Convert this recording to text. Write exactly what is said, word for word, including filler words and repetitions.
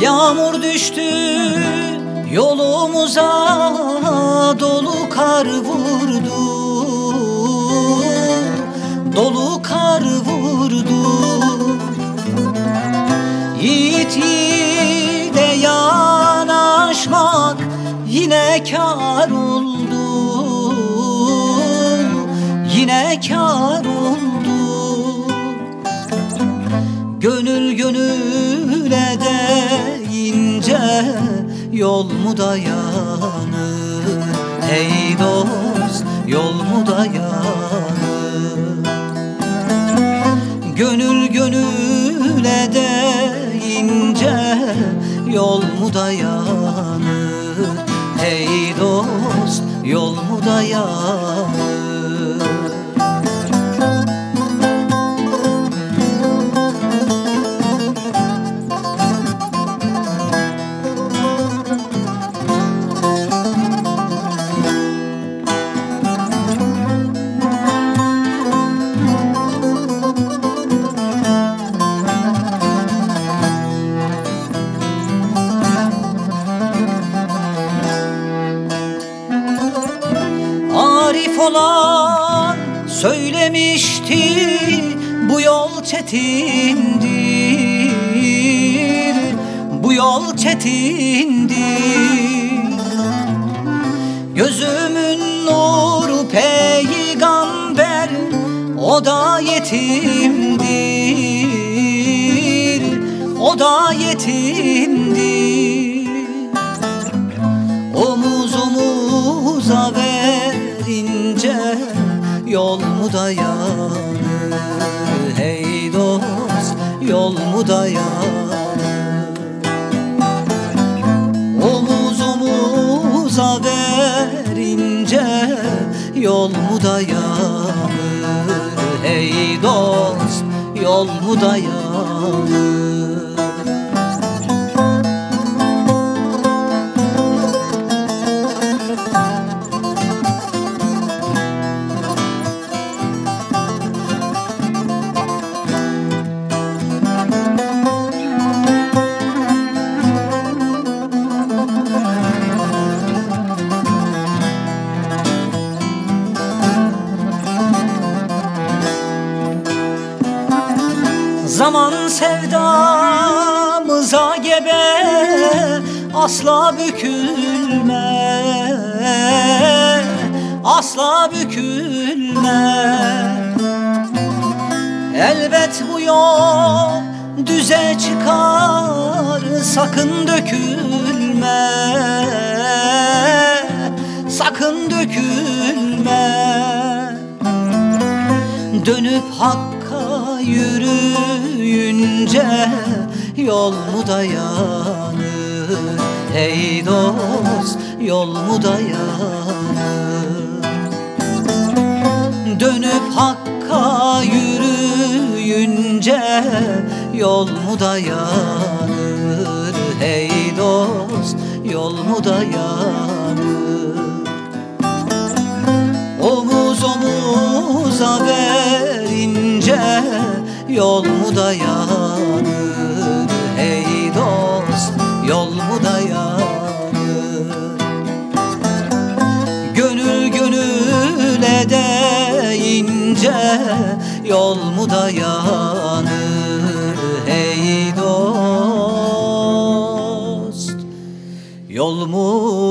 Yağmur düştü yolumuza, dolu kar vurdu, dolu kar vurdu. Yiğit yiğide yanaşmak yine kâr oldu, yine kâr oldu. Gönül gönüle deyince yol mu dayanır? Ey dost, yol mu dayanır? Gönül gönüle deyince yol mu dayanır? Ey dost, yol mu dayanır? Arif olan söylemişti, bu yol çetindir, bu yol çetindir. Gözümün nuru peygamber, o da yetimdir, o da yetimdir. Omuz omuza verince yol mu dayanır? Hey dost, yol mu dayanır? Omuz omuza verince yol mu dayanır? Hey dost, yol mu dayanır? Zaman sevdamıza gebe, asla bükülme, asla bükülme. Elbet bu yol düze çıkar, sakın dökülme, sakın dökülme. Dönüp Hakk'a yürüyünce yol mu dayanır? Hey dost, yol mu dayanır? Dönüp Hakk'a yürüyünce yol mu dayanır? Hey dost, yol mu dayanır? Omuz omuza verince yol mu dayanır? Hey dost, yol mu dayanır? Gönül gönüle deyince yol mu dayanır? Hey dost, yol mu